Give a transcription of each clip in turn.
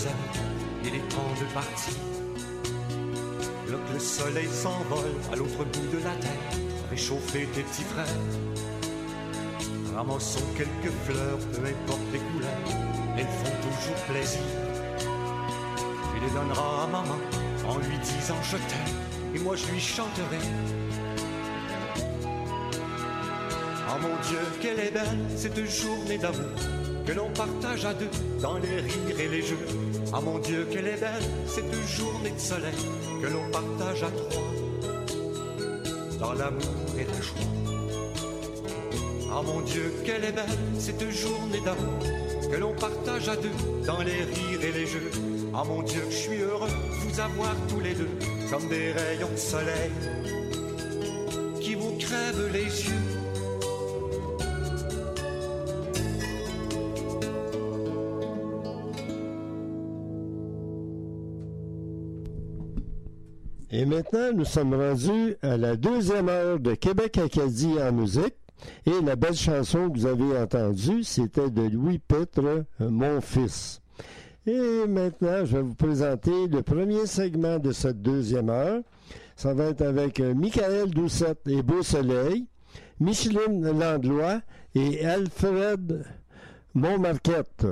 amis, il est temps de partir. Là que le soleil s'envole à l'autre bout de la terre, réchauffer tes petits frères. Ramassons quelques fleurs, peu importe les couleurs, elles font toujours plaisir. Tu les donneras à maman en lui disant je t'aime, et moi je lui chanterai. Ah mon Dieu, quelle est belle cette journée d'amour que l'on partage à deux dans les rires et les jeux. Ah mon Dieu, quelle est belle cette journée de soleil que l'on partage à trois dans l'amour et la joie. Ah mon Dieu, quelle est belle cette journée d'amour que l'on partage à deux dans les rires et les jeux. Ah mon Dieu, que je suis heureux de vous avoir tous les deux comme des rayons de soleil qui vous crèvent les yeux. Et maintenant, nous sommes rendus à la deuxième heure de Québec-Acadie en musique. Et la belle chanson que vous avez entendue, c'était de Louis Pitre, Mon fils. Et maintenant, je vais vous présenter le premier segment de cette deuxième heure. Ça va être avec Michael Doucette et Beau Soleil, Micheline Landlois et Alfred Montmarquette.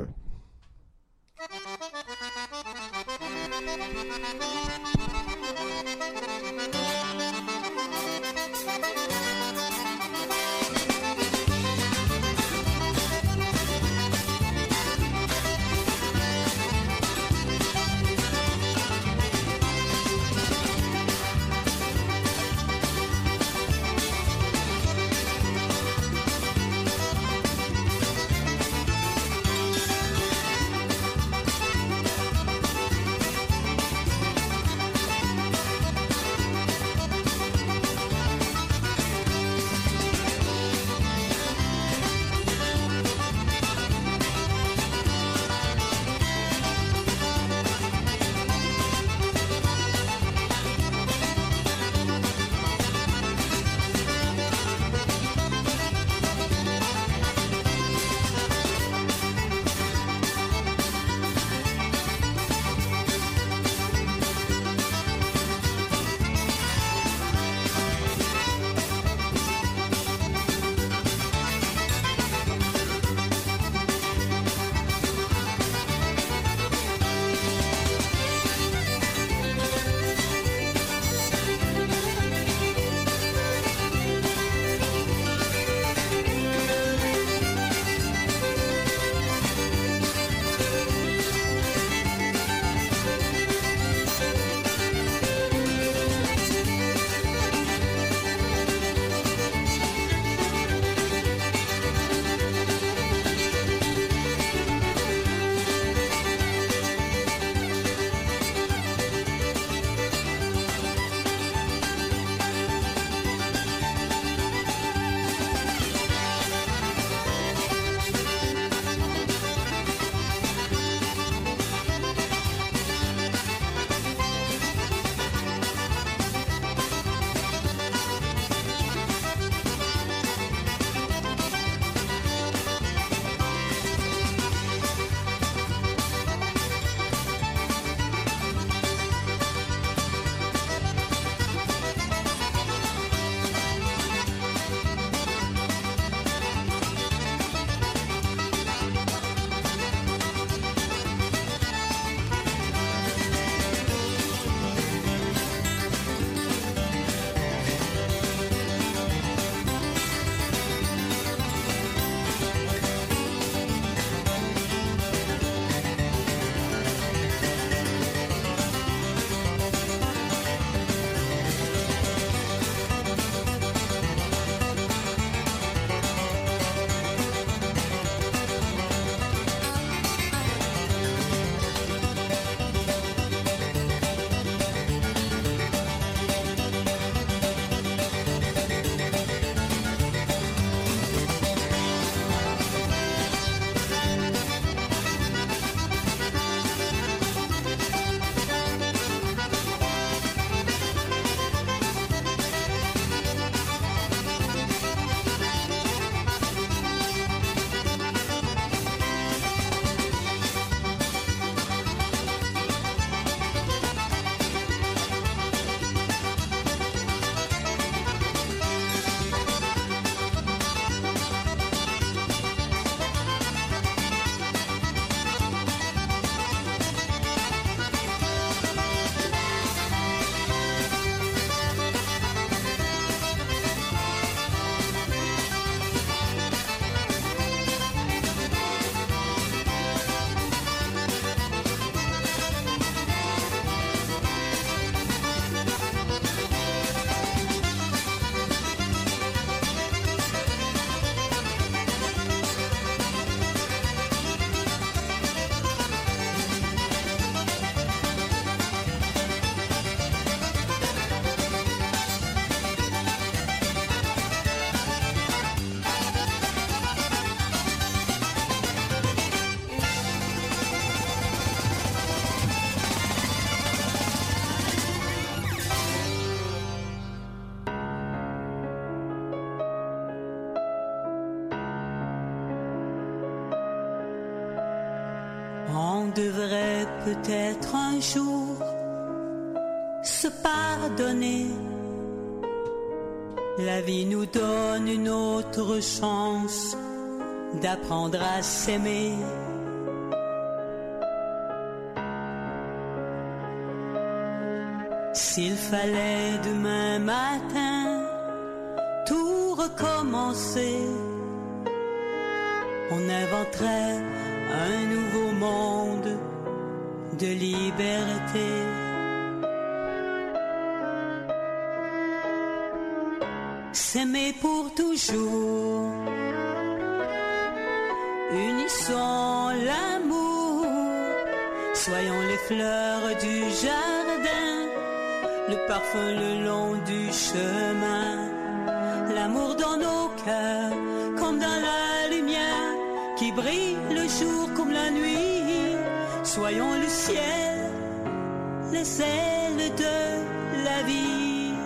On devrait peut-être un jour se pardonner. La vie nous donne une autre chance d'apprendre à s'aimer. S'il fallait demain matin tout recommencer, on inventerait un nouveau monde de liberté. S'aimer pour toujours, unissons l'amour, soyons les fleurs du jardin, le parfum le long du chemin, l'amour dans nos cœurs comme dans la lumière qui brille le jour comme la nuit. Soyons le ciel, les ailes de la vie.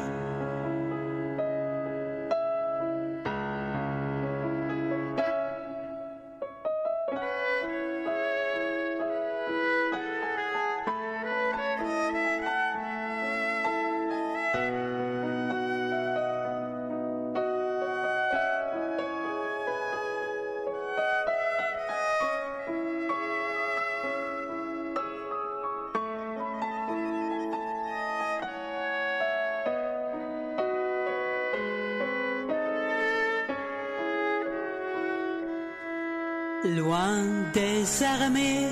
Loin des armées,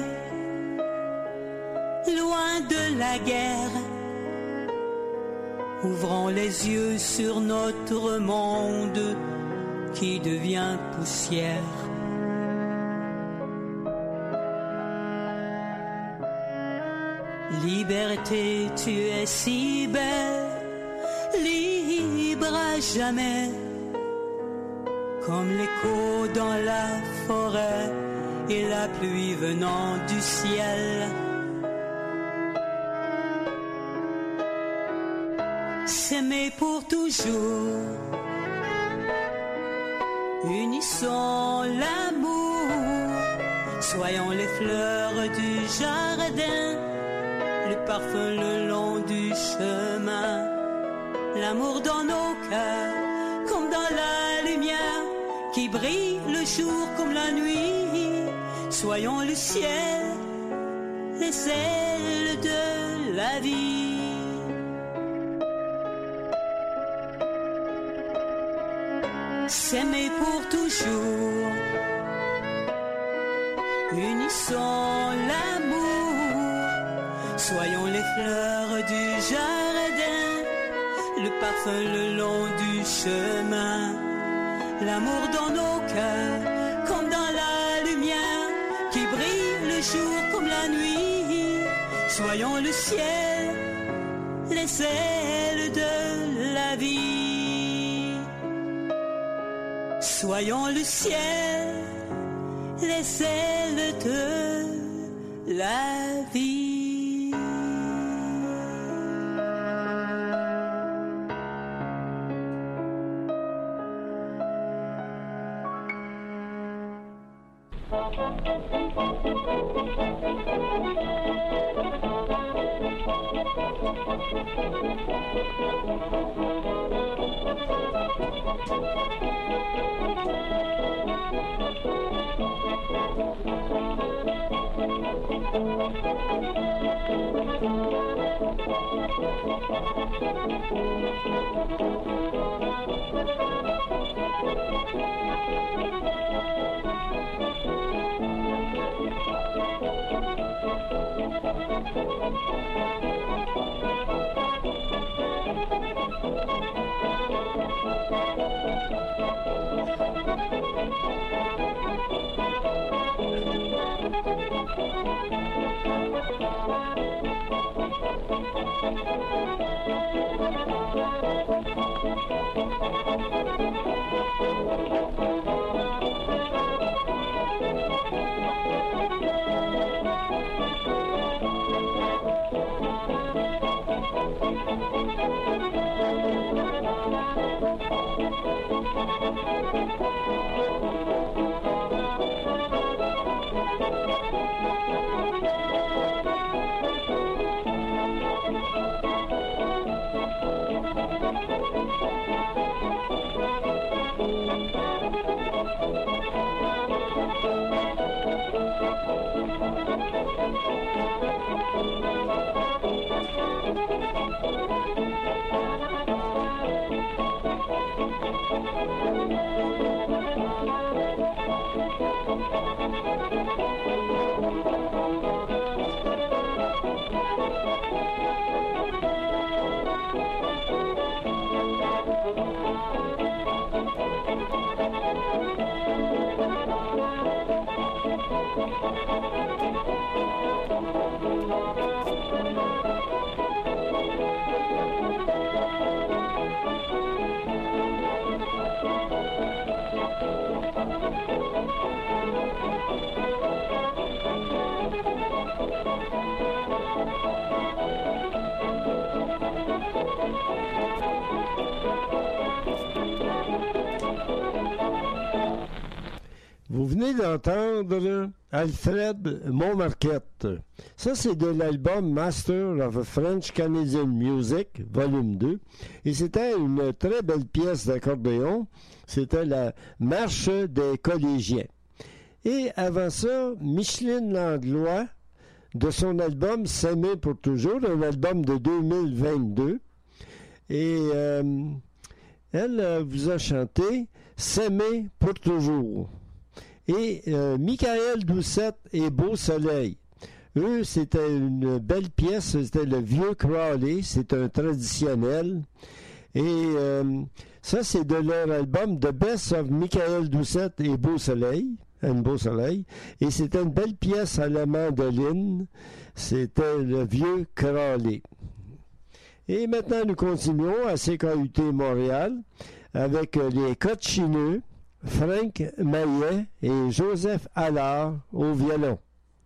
loin de la guerre, ouvrons les yeux sur notre monde qui devient poussière. Liberté, tu es si belle, libre à jamais, comme l'écho dans la forêt et la pluie venant du ciel. S'aimer pour toujours, unissons l'amour, soyons les fleurs du jardin, le parfum le long du chemin, l'amour dans nos cœurs comme dans la lumière qui brille le jour comme la nuit. Soyons le ciel, les ailes de la vie. S'aimer pour toujours, unissons l'amour, soyons les fleurs du jardin, le parfum le long du chemin, l'amour dans nos cœurs comme dans la lumière qui brille le jour comme la nuit. Soyons le ciel, les ailes de la vie. Soyons le ciel, les ailes de la vie. Vous venez d'entendre Alfred Montmarquette. Ça, c'est de l'album Master of French Canadian Music, volume 2. Et c'était une très belle pièce d'accordéon. C'était la Marche des collégiens. Et avant ça, Micheline Langlois, de son album S'aimer pour toujours, un album de 2022. Et elle vous a chanté S'aimer pour toujours. Et Michael Doucette et Beau Soleil. Eux, c'était une belle pièce. C'était le Vieux Crowley. C'est un traditionnel. Et ça, c'est de leur album The Best of Michael Doucette et Beau Soleil. Beau Soleil. Et c'était une belle pièce à la mandoline. C'était le Vieux Crowley. Et maintenant, nous continuons à CKUT Montréal avec les Cochineux, Frank Maillet et Joseph Allard au violon.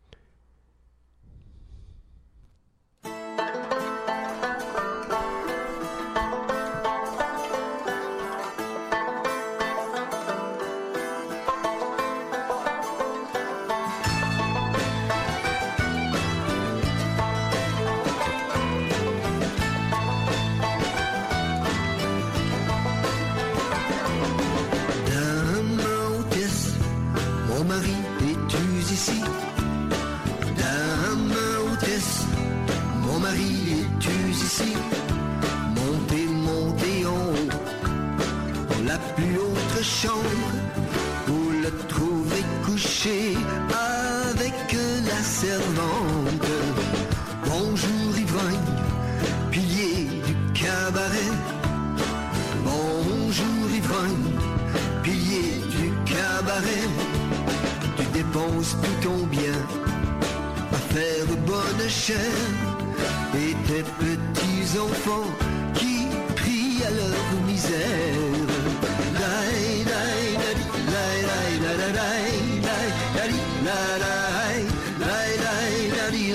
Et tes petits enfants qui prient à leur misère. Lai, lai, lai, lai, lai, lai, lai, lai, lai, lai, lai,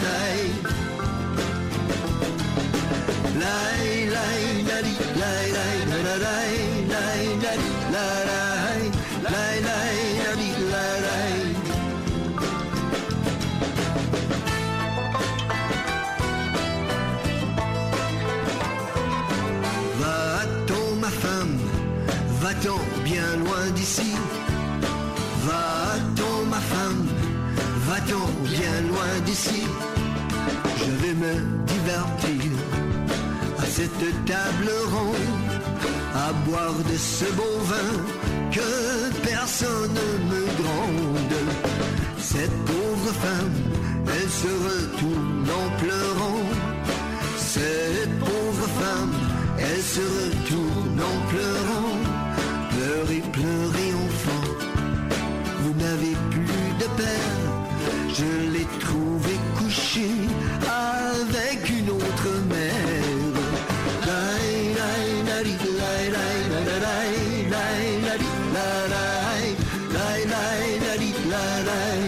Va-t'en bien loin d'ici, va-t'en ma femme, va-t'en bien loin d'ici. Je vais me divertir à cette table ronde, à boire de ce bon vin que personne ne me gronde. Cette pauvre femme, elle se retourne en pleurant. Cette pauvre femme, elle se retourne en pleurant. Pleurez, pleurez enfant, vous n'avez plus de père. Je l'ai trouvé couché avec une autre mère. Lai, lai, lai, lai, lai, lai, lai, lai, lai, lai, lai, lai, lai.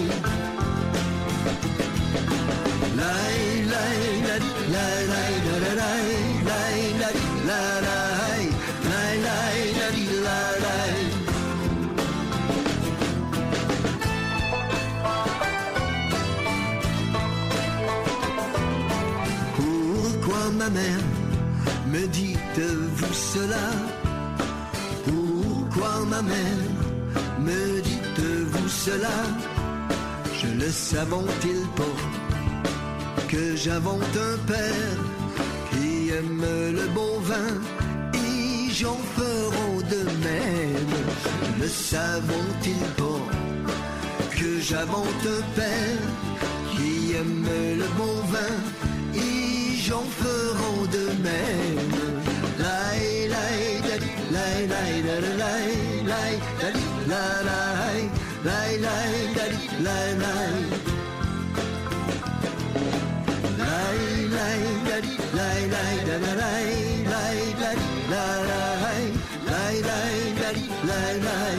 Lai, lai, lai, lai, lai, lai, lai, lai, pourquoi ma mère me dites-vous cela? Pourquoi ma mère me dites-vous cela? Je le savons-ils pas que j'invente un père qui aime le bon vin et j'en ferai de même? Le savons-ils pas j'invente un père qui aime le bon vin, et j'en feront de même. Lai, lai, dali, lai, lai, dali, lai, lai, dali, la, lai, lai, lai, dali, lai, lai. Lai, lai, dali, lai, lai, dali, lai, lai, dali, la, lai, lai, lai, dali, lai, lai.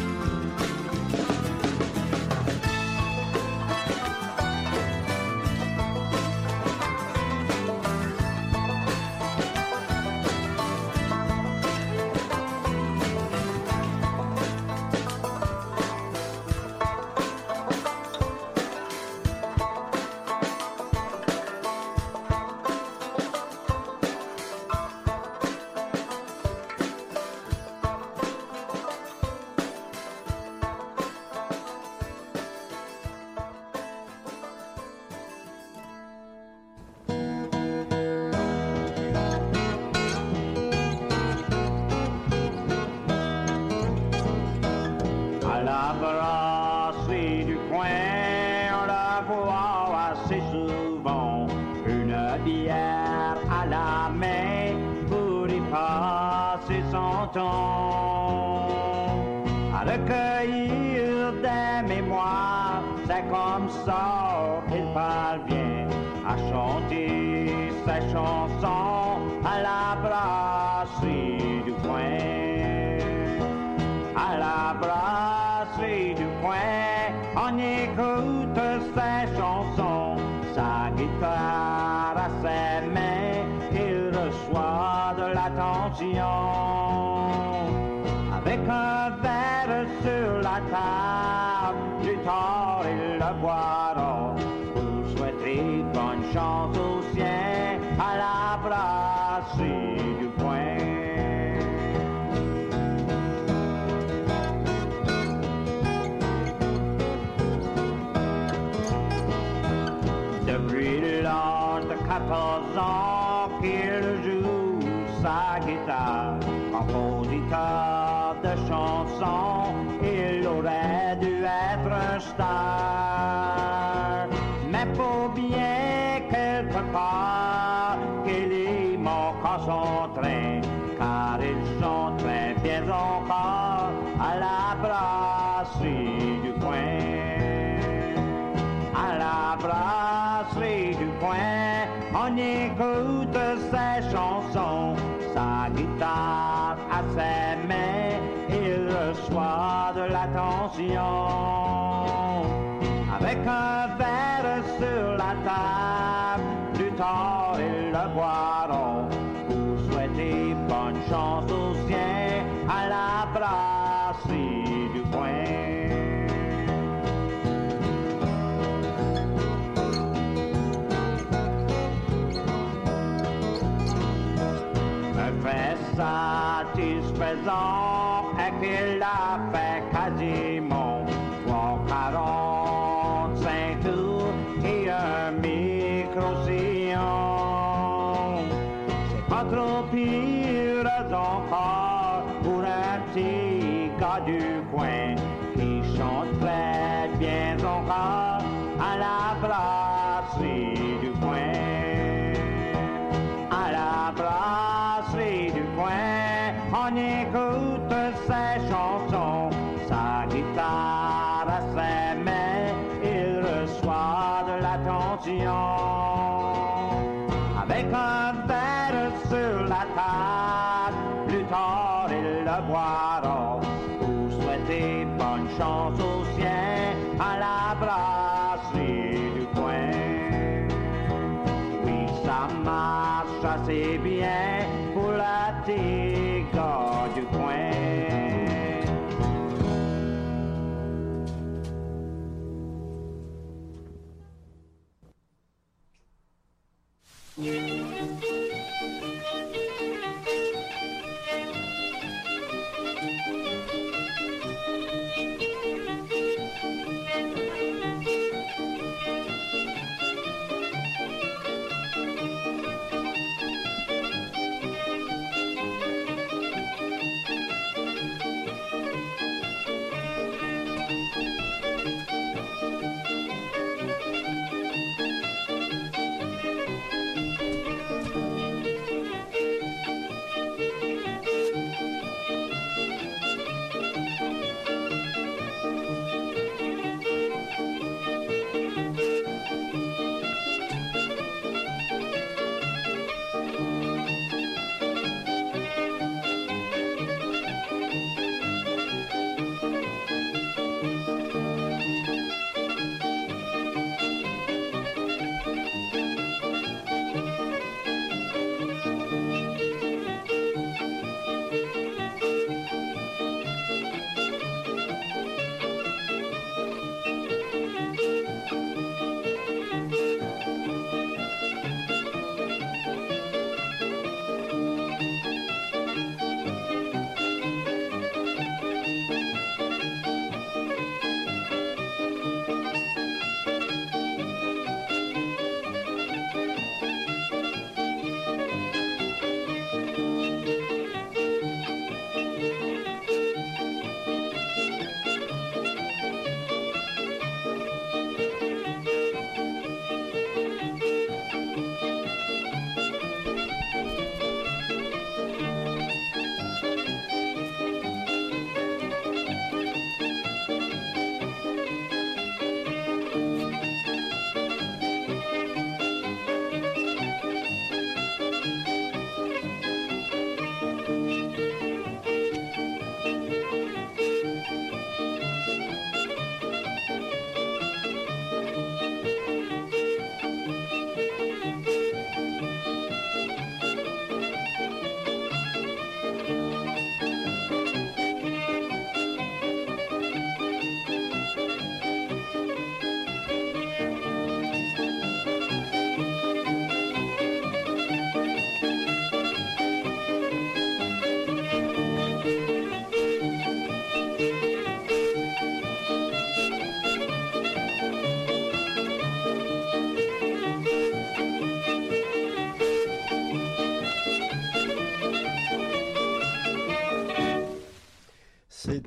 À recueillir des mémoires, c'est comme ça qu'il parvient à chanter ses chansons à la brasserie du coin. À la brasserie du coin, on écoute ses chansons, sa guitare à ses mains, il reçoit de l'attention. Avec un verre sur la table, plus tard ils le boiront. Vous souhaiterez bonne chance aux siens à la brasserie du coin. Depuis l'âge de 14 ans qu'il joue sa guitare, compositeur de chansons, il aurait dû être un star. Mais faut bien quelque part qu'il y manque en son train, car il chante très bien encore à la brasserie du coin. À la brasserie du coin, on écoute ses chansons, sa guitare à ses mains, il reçoit de l'attention. Avec un verre sur la table, plus tard ils le boiront. Vous souhaitez bonne chance aux siens à la brasserie du coin. Très satisfaisant est qu'il a fait quasiment 45 tours et un micro-sillon. C'est pas trop pire encore pour un petit gars du coin qui chante très bien encore à la brasserie du coin. À la brasserie du coin, on écoute ses chansons, sa guitare à ses mains, il reçoit de l'attention. Avec un verre sur la table, plus tard ils le boiront. Vous souhaitez bonne chance aux siens à la brasserie du coin. Oui, ça marche assez bien pour la petite gars du coin.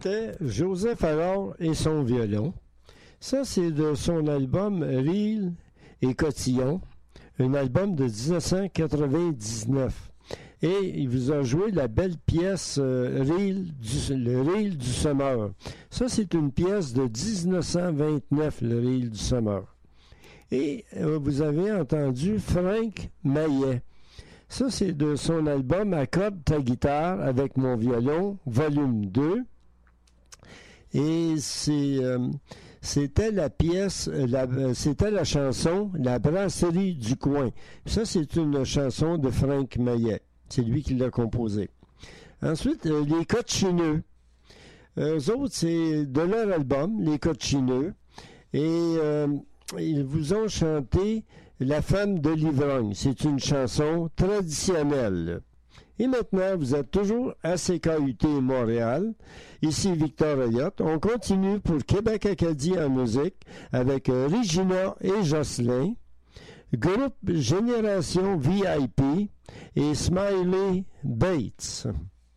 C'était Joseph Allard et son violon. Ça, c'est de son album Reel et Cotillon, un album de 1999. Et il vous a joué la belle pièce le Reel du Semeur. Ça, c'est une pièce de 1929, le Reel du Semeur. Et vous avez entendu Frank Maillet. Ça, c'est de son album Accorde ta guitare avec mon violon, volume 2. Et c'était la pièce, c'était la chanson La brasserie du coin. Ça, c'est une chanson de Frank Maillet. C'est lui qui l'a composée. Ensuite, les Coccineux. Eux autres, c'est de leur album, les Coccineux. Et ils vous ont chanté La femme de l'ivrogne. C'est une chanson traditionnelle. Et maintenant, vous êtes toujours à CKUT Montréal. Ici Victor Ayotte. On continue pour Québec Acadie en musique avec Regina et Jocelyn, groupe Génération VIP et Smiley Bates.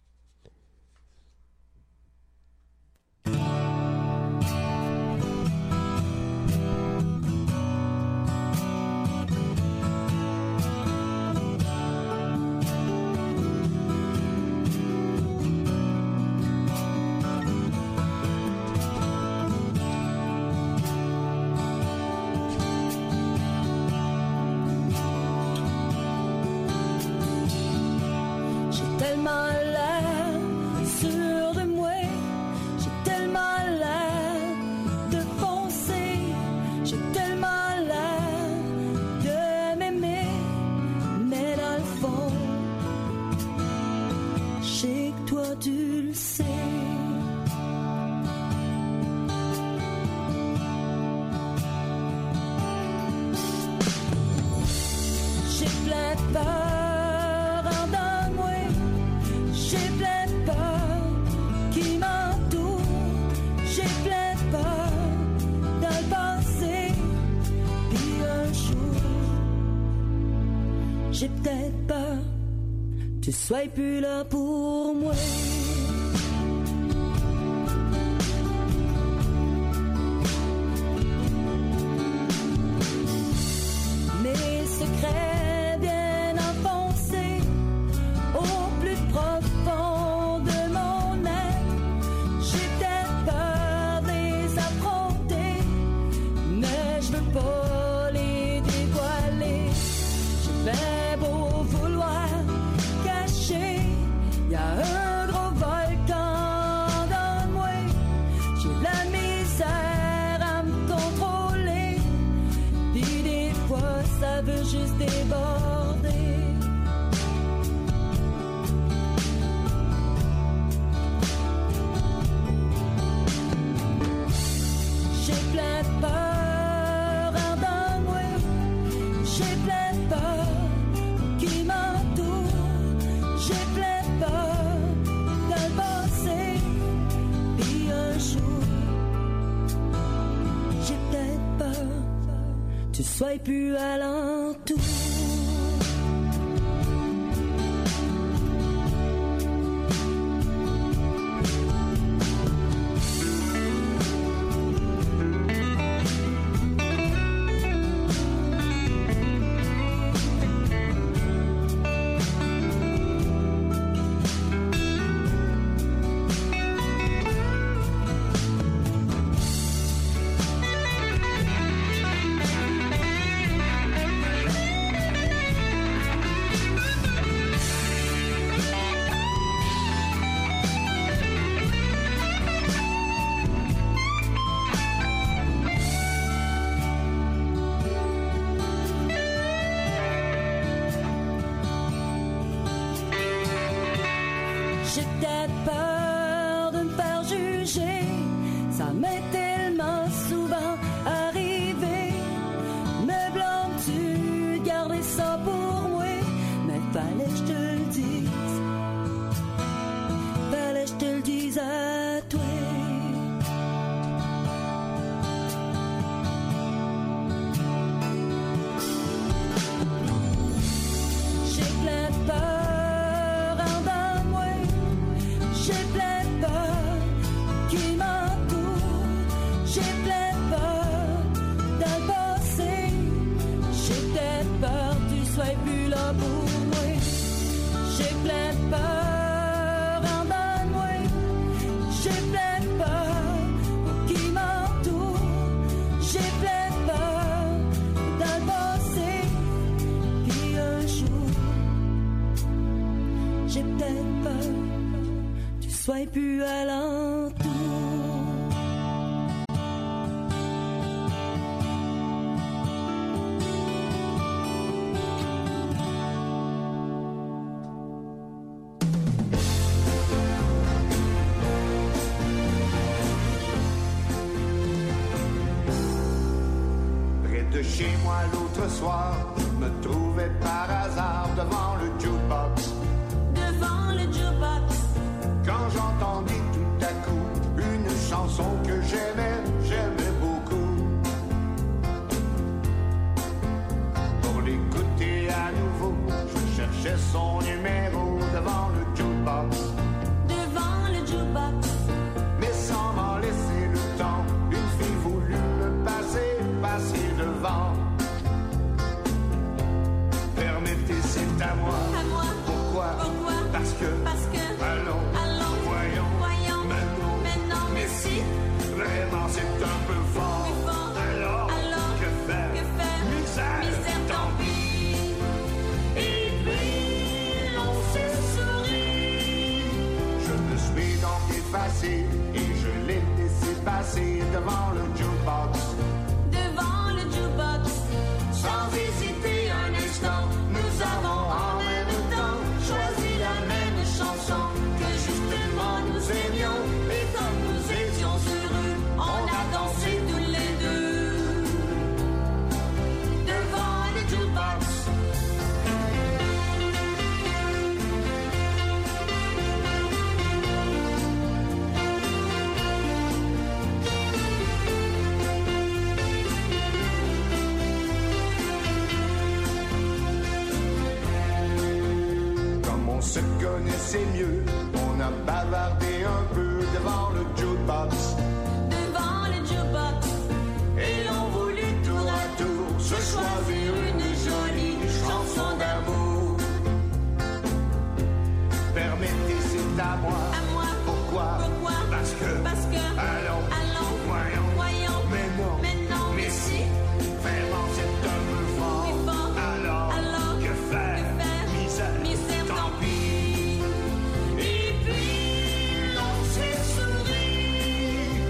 J'ai peut-être peur, tu sois plus là pour moi. Mes secrets viennent enfoncer au plus profond de mon être. J'ai peut-être peur de les affronter, mais je veux pas les dévoiler. J'ai fait beau vouloir cacher, y a un gros volcan dans moi. J'ai de la misère à me contrôler, puis des fois ça veut juste déborder. J'ai plein de peur en dans moi, j'ai plein de peur qui m'entoure, j'ai plein de peur dans le passé, puis un jour, j'ai peut-être peur, tu sois plus alentour. pour moi. J'ai plein de peur en bas de moi. J'ai plein de peur pour qui m'entoure. J'ai plein de peur dans le passé. Puis un jour, j'ai peut-être peur tu sois plus alentour. De chez moi l'autre soir, je me trouvais par hasard devant le jukebox. Devant le jukebox. Quand j'entendis tout à coup une chanson que j'aimais beaucoup. Pour l'écouter à nouveau, je cherchais son numéro devant le jukebox. Devant le jukebox. Mais sans m'en laisser le temps, une fille voulut me passer devant. Permettez, c'est à moi. À moi. Pourquoi? Parce que. Allons. Voyons. Maintenant. Mais si. Vraiment, c'est un peu fort. Alors. Que faire? Misère, tant pis. Et puis, on s'est souri. Je me suis donc effacé et je l'ai laissé passer devant le jukebox. Sans hésiter un instant, nous avons en même temps choisi la même chanson que justement nous aimions. Et comme nous étions heureux, on a dansé tous les deux devant le jukebox. On se connaissait mieux, on a bavardé un peu devant le jukebox. Devant le jukebox. Et l'on voulut tour à tour se choisir une jolie chanson d'amour. Permettez, c'est à moi. Pourquoi? Parce que. Allons. Voyons. Mais non. Mais si. Vraiment, c'est un peu fort. Alors. Que faire? Misère, tant pis. Et puis, on s'est souri.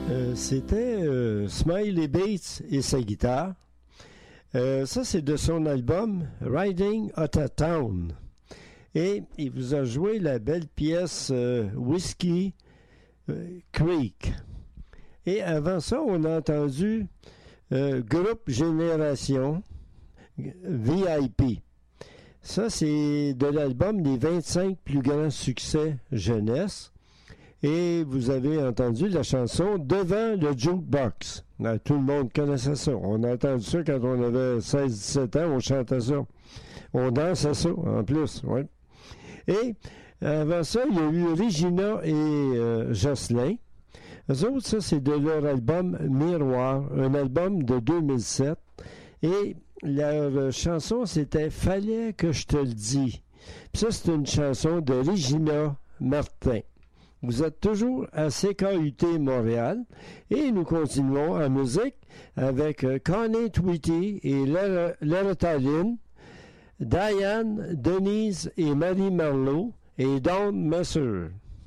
C'était Smiley Bates et sa guitare. Ça, c'est de son album Riding Out of Town. Et il vous a joué la belle pièce Whiskey Creek. Et avant ça, on a entendu Groupe Génération VIP. Ça, c'est de l'album des 25 plus grands succès jeunesse. Et vous avez entendu la chanson Devant le Jukebox. Tout le monde connaissait ça. On a entendu ça quand on avait 16-17 ans, on chantait ça. On dansait ça, en plus. Ouais. Et avant ça, il y a eu Regina et Jocelyn. Eux autres, ça, c'est de leur album Miroir, un album de 2007. Et leur chanson, c'était « Fallait que je te le dise ». Puis ça, c'est une chanson de Regina Martin. Vous êtes toujours à CKUT Montréal et nous continuons en musique avec Connie Tweety et Loretta Lynn, Diane, Denise et Marie Marleau et Dawn Messer.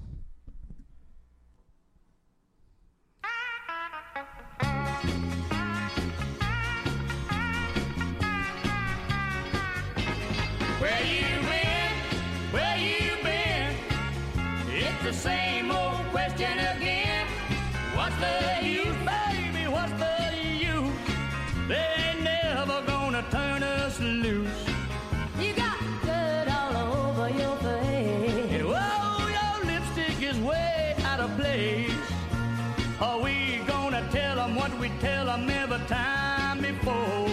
Same old question again. What's the use, baby? What's the use? They ain't never gonna turn us loose. You got dirt all over your face. And whoa, your lipstick is way out of place. Are we gonna tell them what we tell them every time before?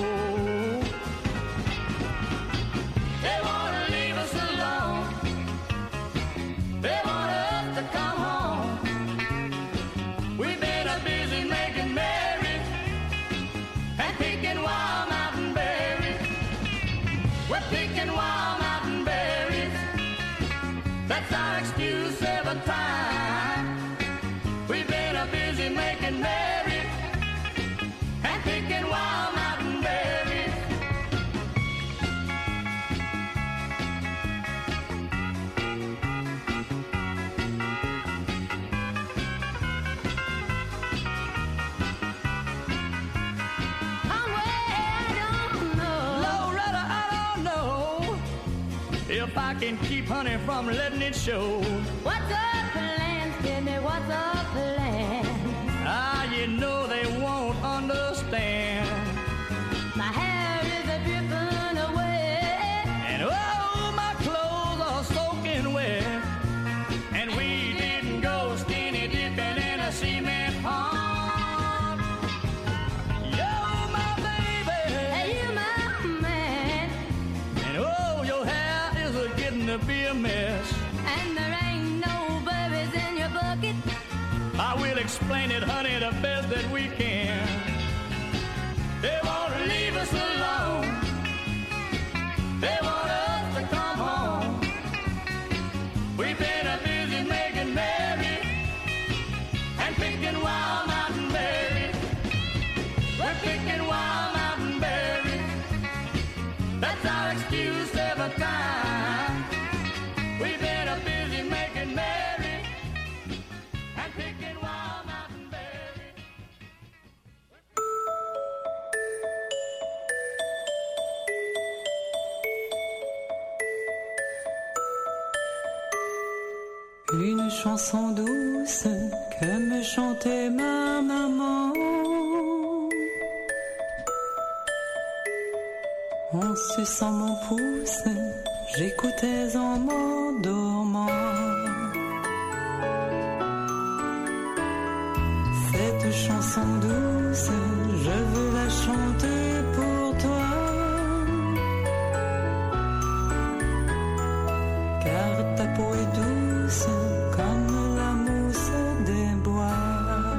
They wanna leave us alone. They want us to come home. We've been busy making merry and picking wild mountain berries. We're picking wild mountain berries. That's our excuse every time. We've been busy making merry and picking wild mountain berries. If I can keep honey from letting it show. What's the plan? Tell me what's the plan? Ah, you know they won't understand. My hair is a dripping away, And oh, my clothes are soaking wet. And we didn't go skinny dipping in a cement pond. You're my baby. hey, you my man, And oh, your hair is getting to be a mess. and there ain't no berries in your bucket. I will explain it, honey, the best that we can. They want to leave us alone. They want us to come home. We've been busy making merry and picking wild mountain berries. We're picking wild mountain berries. That's our excuse every time. We've been busy making merry and picking wild mountain berries. Une chanson douce que me chantait ma maman. En suçant mon pouce, j'écoutais en m'endormant. Cette chanson douce, je veux la chanter pour toi. Car ta peau est douce comme la mousse des bois.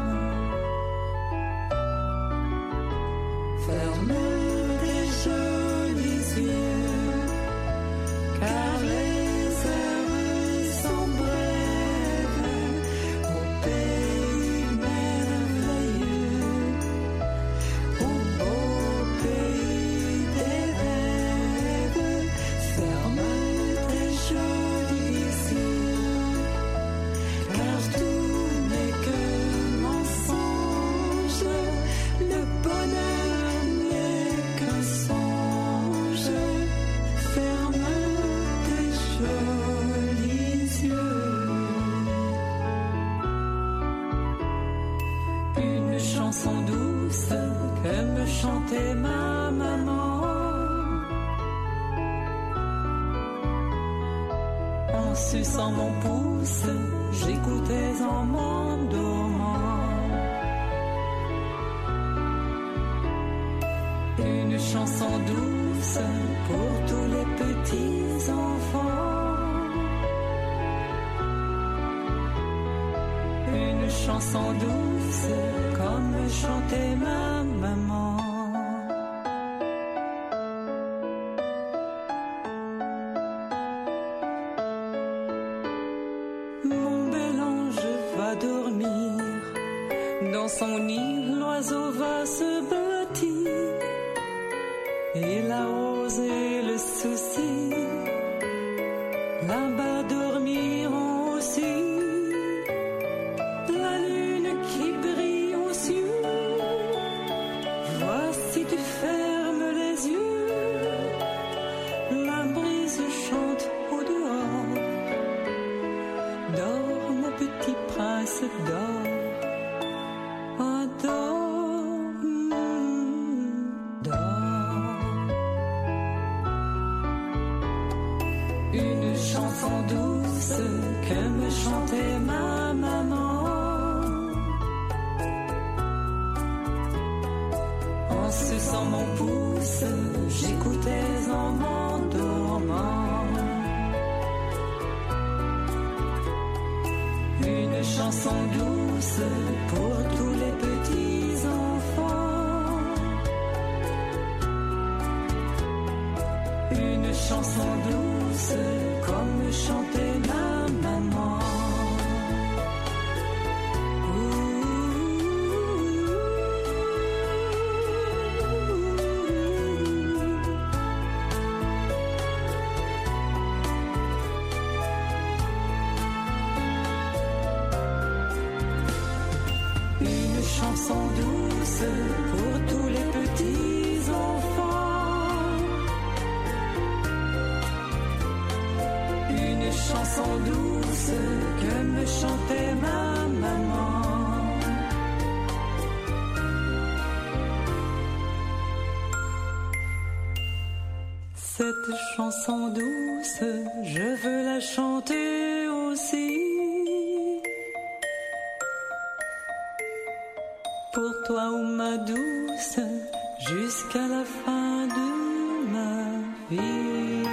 Ferme tes jolis yeux, car les heures sont brèves au pays merveilleux, au beau pays. chanson douce que me chantait ma maman. En suçant mon pouce, j'écoutais en m'endormant. Une chanson douce pour tous les petits enfants. Une chanson douce comme chantait ma maman. Mon bel ange va dormir, dans son nid l'oiseau va se bâtir, et la rose et le souci là-bas dormiront aussi. La lune qui brille aux cieux, vois si tu fermes les yeux. La brise chante au dehors. Dors mon petit prince, dors. Ah, dors, dors. Une chanson douce que me chantait ma maman. En suçant mon pouce, j'écoutais en m'endormant. Une chanson douce pour tous les petits enfants. Une chanson douce comme chantait ma maman. Une chanson douce pour tous les petits enfants. Une chanson douce que me chantait ma maman. Cette chanson douce, je veux la chanter aussi. Pour toi, ô ma douce, jusqu'à la fin de ma vie.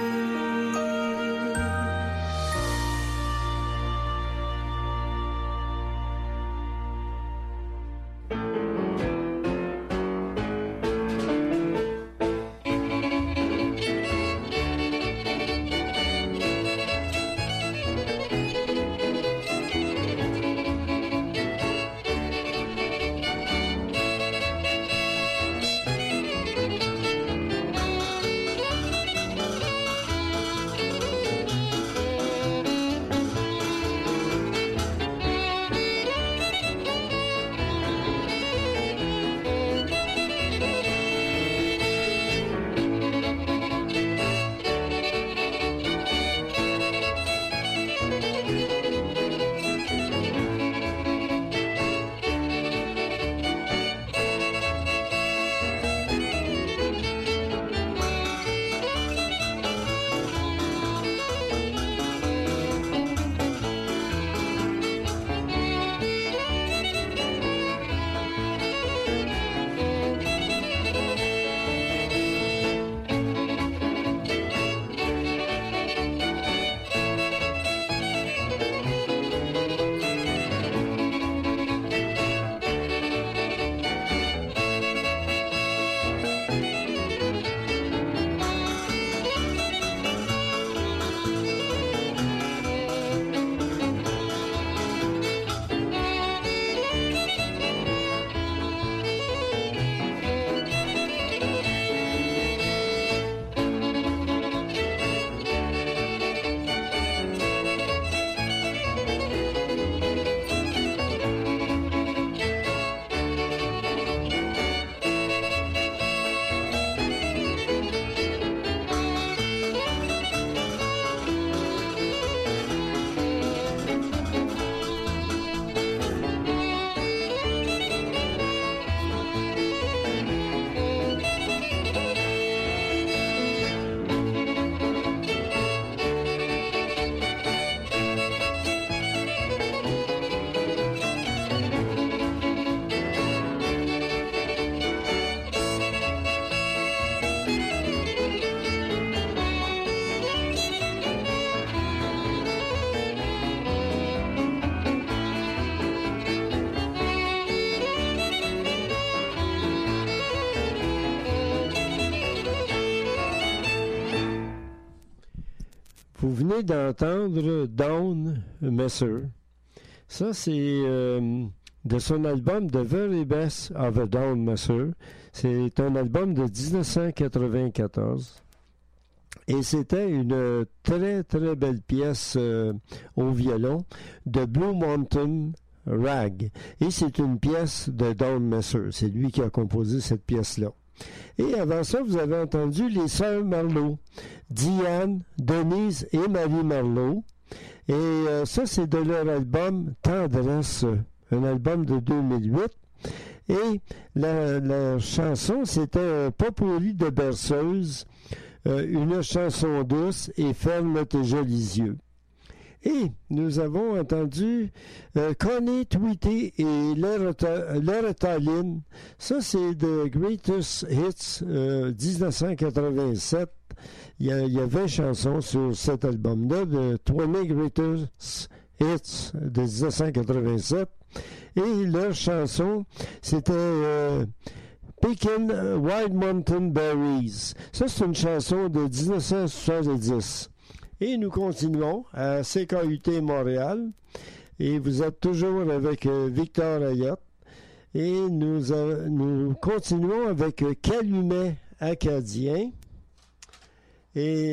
Vous venez d'entendre Dawn Messer. Ça, c'est de son album The Very Best of a Dawn Messer. C'est un album de 1994. Et c'était une très, très belle pièce au violon de Blue Mountain Rag. Et c'est une pièce de Dawn Messer. C'est lui qui a composé cette pièce-là. Et avant ça, vous avez entendu les sœurs Marleau, Diane, Denise et Marie Marleau. Et ça, c'est de leur album Tendresse, un album de 2008. Et la chanson, c'était un pot-pourri de berceuse, une chanson douce et ferme tes jolis yeux. Et nous avons entendu Connie Tweety et Loretta Lynn. Ça, c'est The Greatest Hits 1987. Il y a 20 chansons sur cet album-là, de 20 Greatest Hits de 1987. Et leur chanson, c'était Pickin' Wild Mountain Berries. Ça, c'est une chanson de 1970. Et nous continuons à CKUT Montréal. Et vous êtes toujours avec Victor Ayotte. Et nous continuons avec Calumet Acadien. Et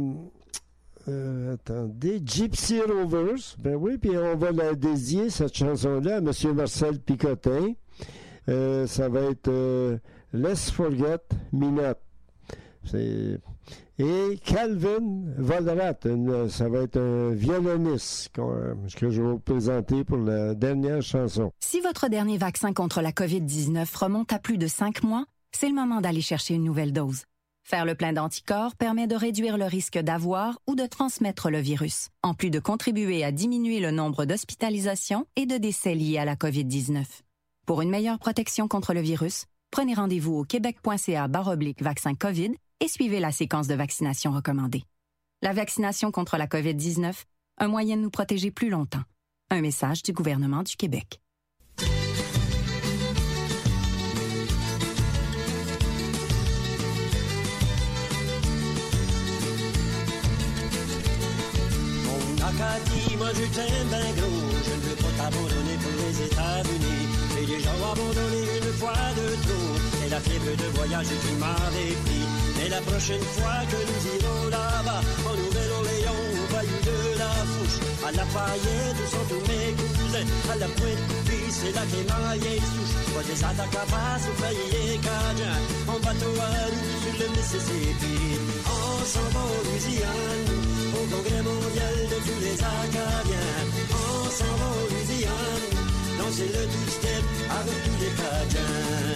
attendez, Gypsy Rovers. Ben oui, puis on va la dédier, cette chanson-là, à M. Marcel Picotin. Ça va être Let's Forget Minot. Et Calvin Voldrat, ça va être un violoniste que je vais vous présenter pour la dernière chanson. Si votre dernier vaccin contre la COVID-19 remonte à plus de 5 mois, c'est le moment d'aller chercher une nouvelle dose. Faire le plein d'anticorps permet de réduire le risque d'avoir ou de transmettre le virus, en plus de contribuer à diminuer le nombre d'hospitalisations et de décès liés à la COVID-19. Pour une meilleure protection contre le virus, prenez rendez-vous au québec.ca/vaccin COVID et suivez la séquence de vaccination recommandée. La vaccination contre la COVID-19, un moyen de nous protéger plus longtemps. Un message du gouvernement du Québec. Acadie, moi je t'aime bien gros, je ne veux pas t'abandonner pour les États-Unis. J'ai déjà abandonné une fois de trop, et la fièvre de voyage tu m'avais pris. Mais la prochaine fois que nous irons là-bas, en Nouvelle-Orléans, au bayou de la Fouche, à la Fayette, où sont tous mes cousins, à la Pointe-Coupée, c'est là qu'est ma vieille souche. Pas des attaques à face, au pays et Cajun, en bateau à nous sur le Mississippi. Ensemble en Louisiane, au congrès mondial de tous les Acadiens. Ensemble en Louisiane, danser le two-step avec tous les Cajuns.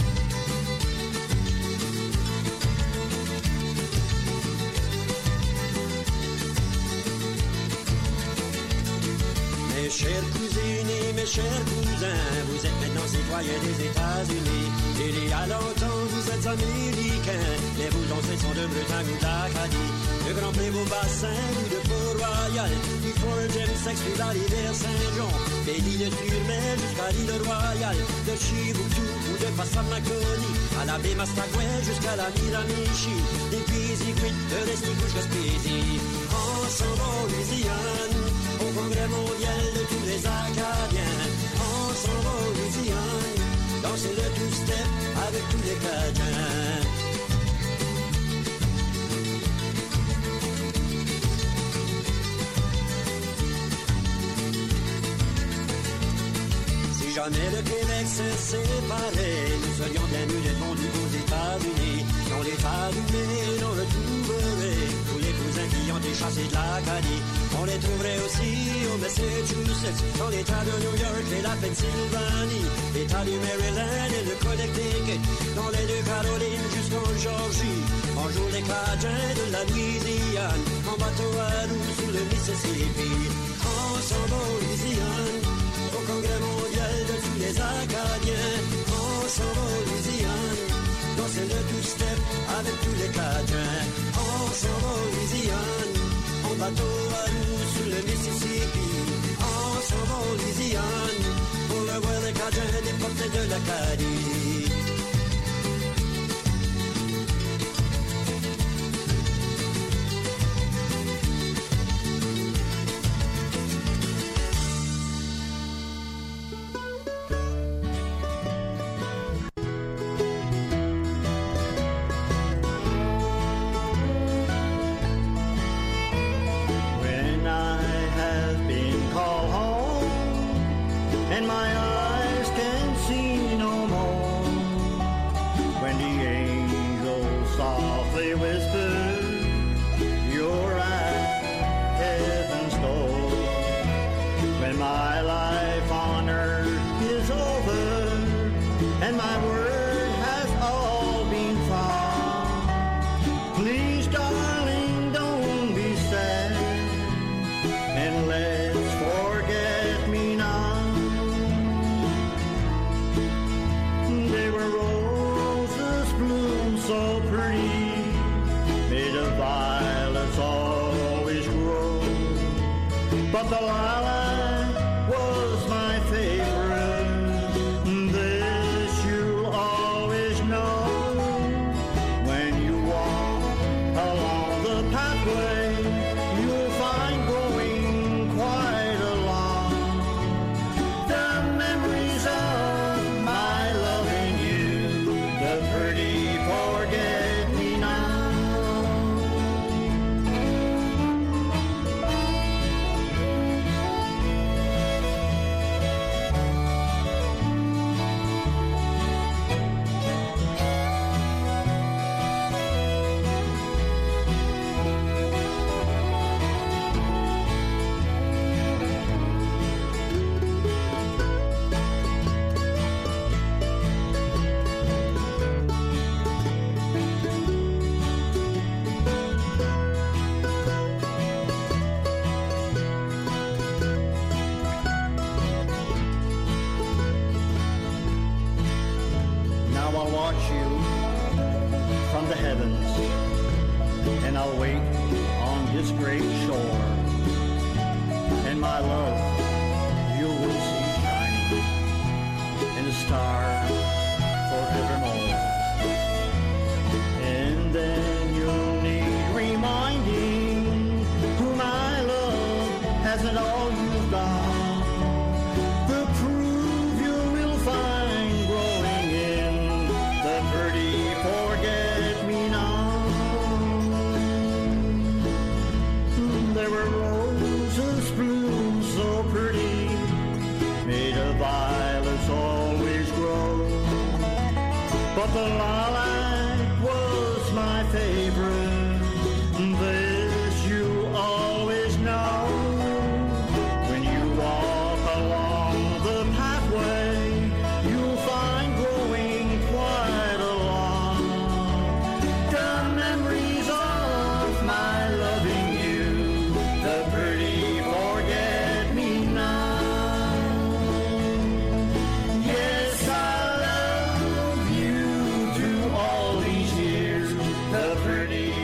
Mes chères cousines et mes chers cousins, vous êtes maintenant citoyens des États-Unis. Il y a longtemps, vous êtes américains, mais vos ancêtres sont de Bretagne ou d'Acadie. De Grand Pré, vos bassins ou de Port-Royal, du Fort James, puis la rivière Saint-Jean, des l'île-sur-Mer jusqu'à l'île-Royale, de Chibouctou ou de Passamaquoddy, à la baie Mastagouin jusqu'à la Miramichi, des Piziguit, de l'Estigouche Gaspésie. Ensemble en Louisiane, au congrès mondial de tous les Acadiens. Ensemble en Louisiane, danser le two-step avec tous les Cajuns. Si jamais le Québec se séparait, nous serions bien mieux d'être vendus aux États-Unis. Dans l'État du Maine, on retrouverait tous les cousins qui ont été chassés de l'Acadie. On les trouverait aussi au Massachusetts, dans l'État de New York et la Pennsylvanie, l'État du Maryland et le Connecticut, dans les deux Carolines jusqu'en Georgie. On joue les Cajuns de la Louisiane, en bateau à roues sous le Mississippi. Ensemble en Louisiane, au congrès mondial de tous les Acadiens. Ensemble en Louisiane, danser le two-step avec tous les Cajuns. Ensemble en Louisiane, en bateau à roues sous le Mississippi. Ensemble en Louisiane, pour le voir les Cajuns déportés de l'Acadie. and my word has all been found. Please, darling, don't be sad, and let's forget me now. They were roses bloom so pretty, made of violets always grow, but the lilac was my favorite. This you'll always know. When you walk along the pathway, you'll find growing quite along the memories of my loving you, the pretty forget-me-not. Now I'll watch you from the heavens, and I'll wait on this great shore, and my love you will see shining in the stars forevermore. And then you'll need reminding who my love hasn't all you've got. The proof you will find growing in the pretty forget-me-not. There were roses bloom so pretty, made of violets always grow, but the lilac was my favorite. This you always know. When you walk along the pathway, you'll find growing quite along the memories of my loving you, the pretty forget-me-not. Yes, I love you through all these years, the pretty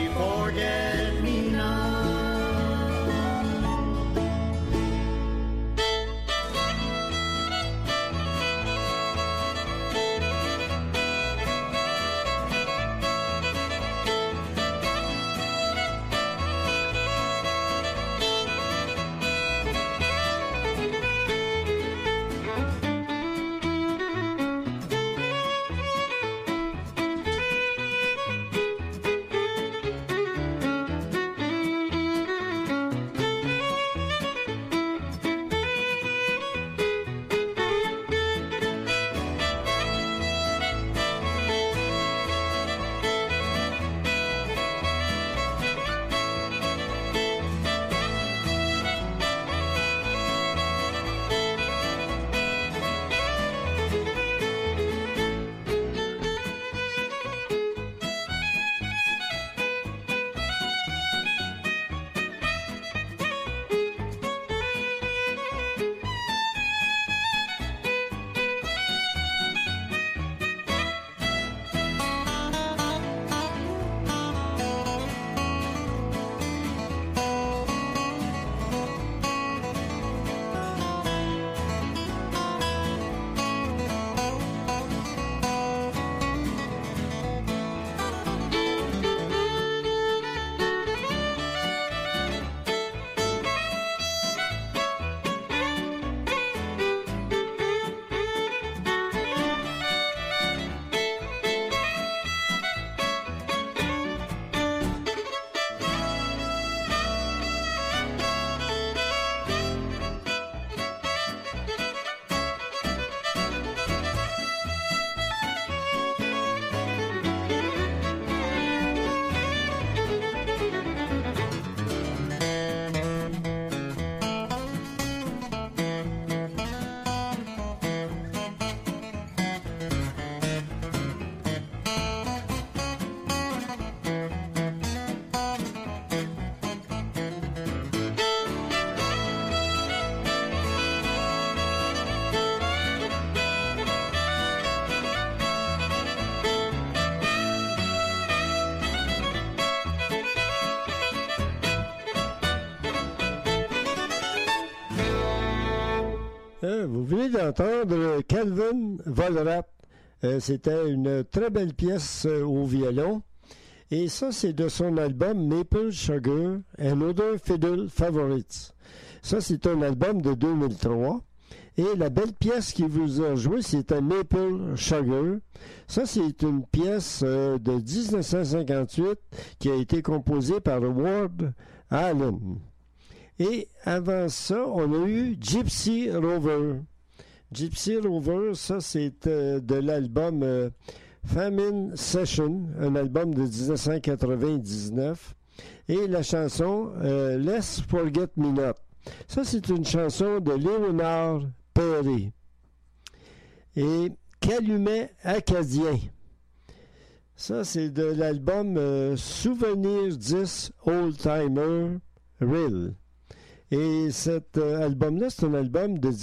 Vous venez d'entendre Calvin Vollrath. C'était une très belle pièce au violon. Et ça, c'est de son album Maple Sugar and Other Fiddle Favorites. Ça, c'est un album de 2003. Et la belle pièce qu'il vous a jouée, c'était Maple Sugar. Ça, c'est une pièce de 1958 qui a été composée par Ward Allen. Et avant ça, on a eu Gypsy Rover. Gypsy Rover, ça, c'est de l'album Famine Session, un album de 1999. Et la chanson Let's Forget Me Not. Ça, c'est une chanson de Léonard Perry. Et Calumet acadien. Ça, c'est de l'album Souvenir 10 Old Timer Reel. Et cet album-là, c'est un album de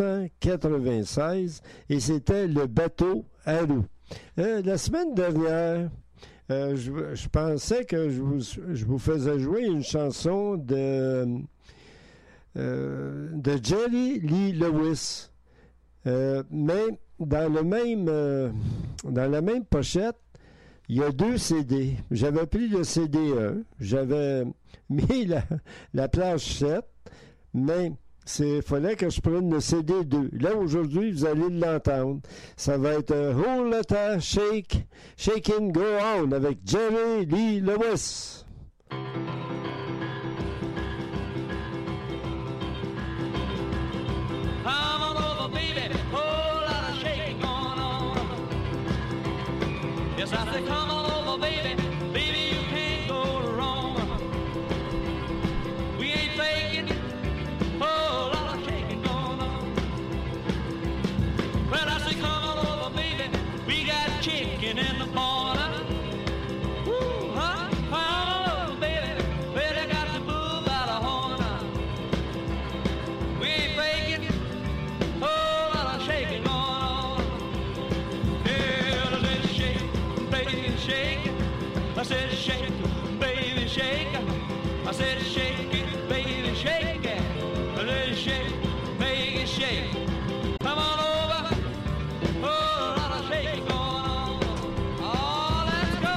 1996 et c'était Le Bateau à roues. La semaine dernière, je pensais que je vous faisais jouer une chanson de Jerry Lee Lewis. Mais dans la même pochette, il y a 2 CD. J'avais pris le CD 1, j'avais mis la plage 7, mais il fallait que je prenne le CD 2. Là, aujourd'hui, vous allez l'entendre. Ça va être Whole Lotta Shake, Shakin' Go On avec Jerry Lee Lewis. Yes, I say, come on over, baby. Baby, you can't go wrong. We ain't faking. Oh, a lot of shaking going on. Well, I say, come on over, baby. We got chicken in the corner. Woo, huh? Come on over, baby. Well, they got the bull by the horn. We ain't faking. Oh, a lot of shaking going on. Shake it. I said shake it, baby, shake it. I said shake it, baby, shake it. I said shake it, baby, shake it. Come on over. Oh, a lot of shaking going on. Oh, let's go.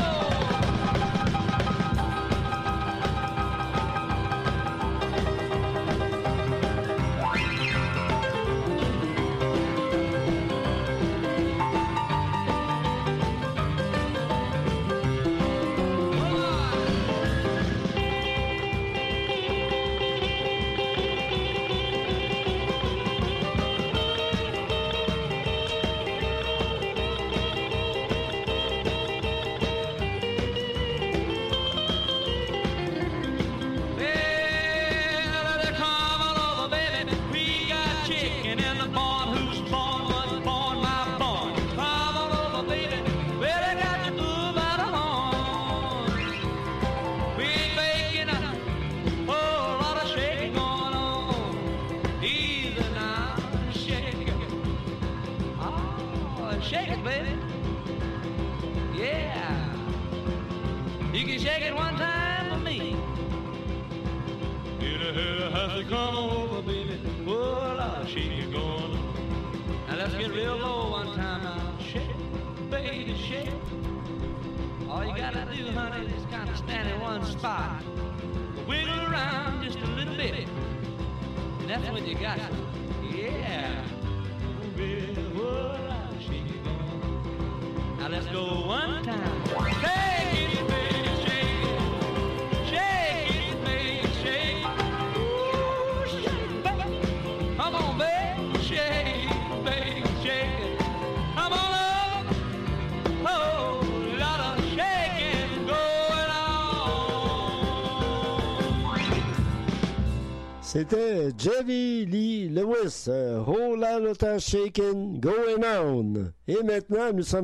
Shake it, baby. Yeah. You can shake it one time for me. Has to come over, baby. Oh, Lord, shake it going on. Now let's get real low one time now. Shake it, baby, shake it. All you gotta do, honey, is kind of stand in one spot. Wiggle around just a little bit. And that's when you got it. Yeah. Oh, baby, oh, Lord, shake it going on. Now let's go one time. Shake it, baby, shake it. Shake it, baby, shake it. Ooh, shake it, baby. Come on, baby, shake it, baby, shake it. Come on up. Oh, lot of shaking going on. C'était Jerry Lee Lewis, Whole Lotta Shaking Going On. Et maintenant, nous sommes